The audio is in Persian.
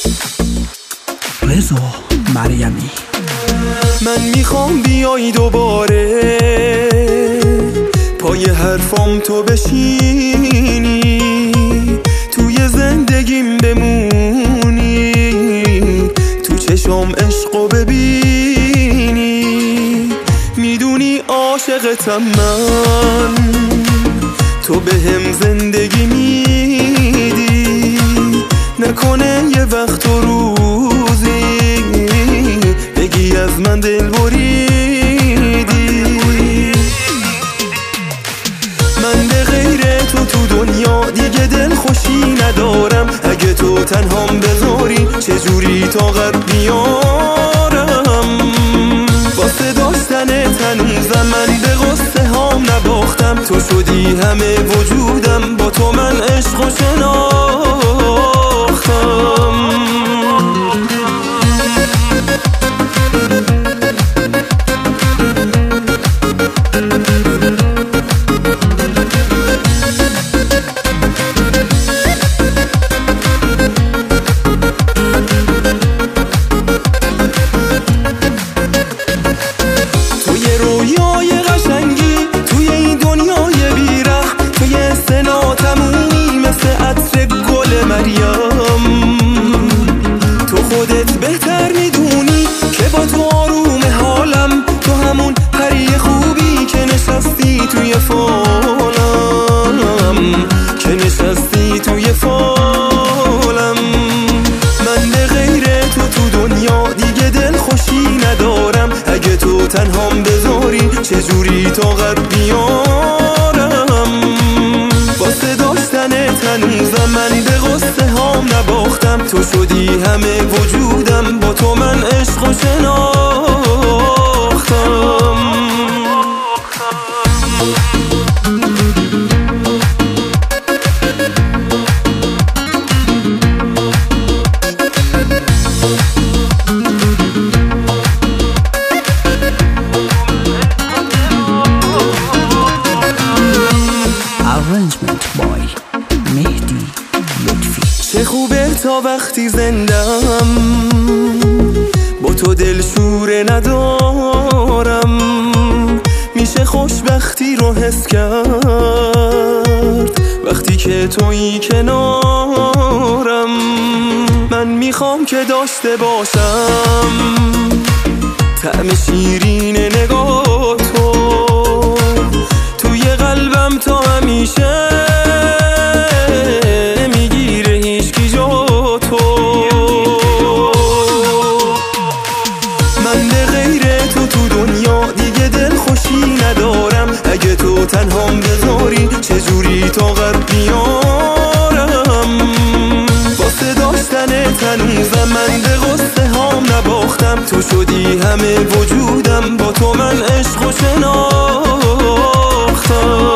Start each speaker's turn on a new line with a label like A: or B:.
A: رضا مریمی.
B: من میخوام بیای دوباره پای حرفام تو بشینی، توی زندگیم بمونی، تو چشام عشقو ببینی. میدونی عاشقتم من، تو بهم زندگی میدی، نکنه یه وقت و روزی بگی از من دل بریدی. من به غیر تو دنیا دیگه دل خوشی ندارم، اگه تو تنهام بذاری چجوری طاقت بیارم؟ واسه داشتنت هنوزم من به غصه هام نباختم، تو شدی همه وجودم، با تو من عشق و شناختم. تو خودت بهتر میدونی که با تو آروم حالم، تو همون پری خوبی که نشستی توی فالم، که نشستی توی فالم. من به غیر تو دنیا دیگه دل خوشی ندارم، اگه تو تنهام بذاری چجوری طاقت بیارم؟ واسه داشتنت هنوزم من به غصه هام نباختم، تو شدی همه وجودم، با تو من عشق و شناختم.
A: Arrangement boy مهدی لطفی.
B: چه خوبه تا وقتی زندم با تو دلشوره ندارم، میشه خوشبختی رو حس کرد وقتی که تویی کنارم. من میخوام که داشته باشم طعم شیرین نگاه تو توی قلبم تا همیشه، نمیگیره هیچکی جا تو. من به غیر تو دنیا دیگه دل خوشی ندارم، اگه تو تنهام بذاری چجوری طاقت بیارم؟ واسه داشتنت هنوزم من به غصه هام نباختم، تو شدی همه وجودم، با تو من عشق و شناختم.